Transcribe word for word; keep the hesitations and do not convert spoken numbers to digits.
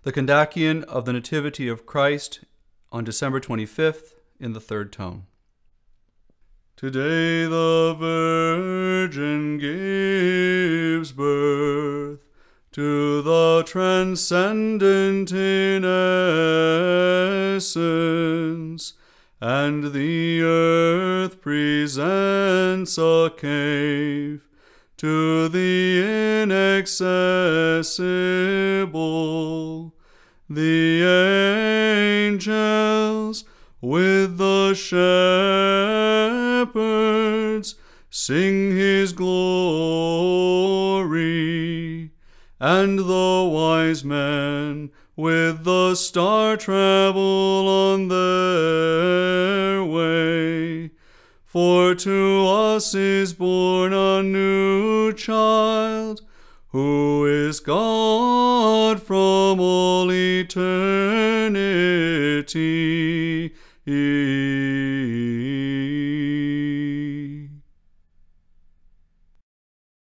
The Kondakion of the Nativity of Christ on December twenty-fifth in the third tone. Today the Virgin gives birth to the transcendent in essence, and the earth presents a cave to the inaccessible. The angels with the shepherds sing his glory, and the wise men with the star travel on their way. For to us is born a new child, who is God from all eternity.